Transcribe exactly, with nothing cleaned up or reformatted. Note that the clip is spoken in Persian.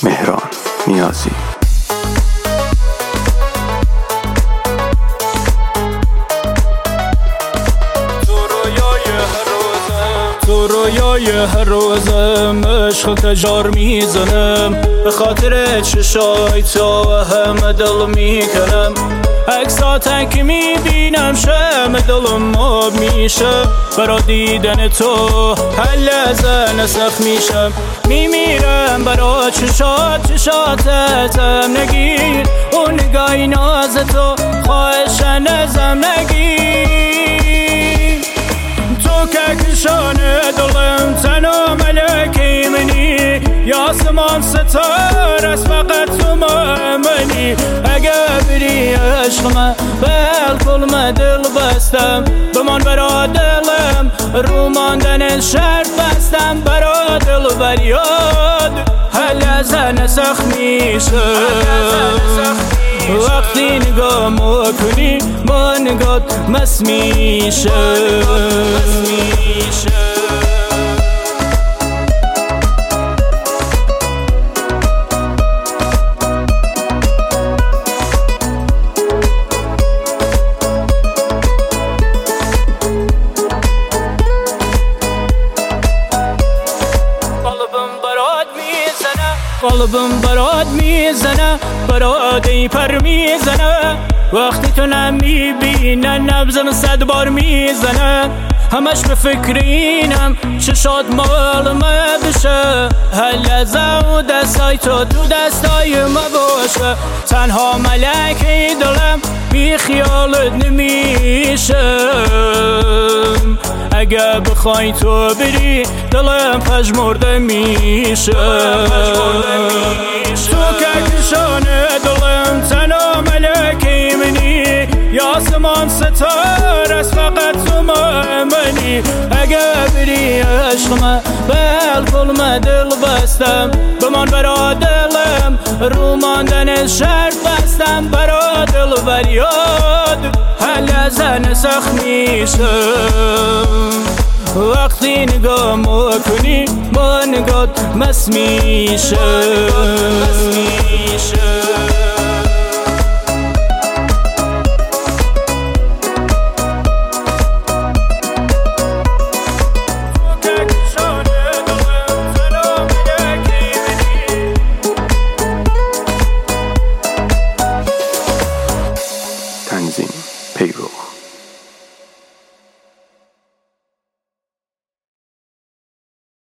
مهران نیازی. تو رویای هر روزم عشق تجار میزنم، به خاطر چشای تو همه دل میکنم. عکساتن که میبینم شم دلم آب میشه، برا دیدن تو هر لحظه نسخ میشم. میمیرم برا چشات چشاتتم نگیر، اون نگاهی ناز تو خواهشن ازم نگیر. تو که کشان دلم تنها ملکی منی، یا سمان ستار از فقط تو مأمنی. اگه بری عشق من بالکل من دل بستم، بمان برا دلم رو ماندن شرط بستم. برا دل بریاد هر لحظه نسخ میشه، وقتی نگاه میکنی با نگات مس میشه. قلبم برات میزنه، برات ای پر میزنه. وقتی تو نمیبینه نبضم صد بار میزنه. همش به فکر اینم چشات مال ما بشه، هر لحظه و دستای تو تو دستای ما باشه. تنها ملکی دلم بی خیالت نمیشم، اگه بخوای تو بری دلم پژمرده میشه. تو که کشان دلم تنها ملکی منی، یا سمان ستار از فقط تو مأمنی. اگه بری عشق من بالکل من دل بستم، بمان برا دلم رو ماندن شرط بستم. برا دل بریاد هر لحظه نسخ میشم، وقتی نگاه میکنی با نگات مس میشه.